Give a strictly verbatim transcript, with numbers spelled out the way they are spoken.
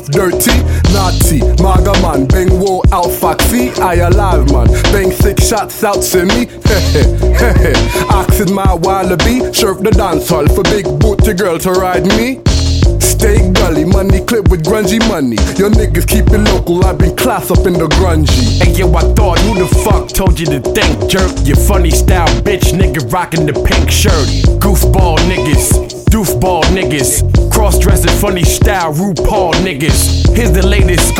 enough dirty, naughty, maga man, bang wo out foxy, I alive man, bang six shots out to me, hehe, hehe, asking my wallaby, surf the dance hall for big booty girl to ride me. Stay gully, money clip with grungy money. Your niggas keep it local, I've been class up in the grungy. Hey yo, I thought, who the fuck told you to think, jerk? You funny style bitch, nigga rockin' the pink shirt. Goofball niggas, doofball niggas, cross-dressing funny style RuPaul niggas. Here's the latest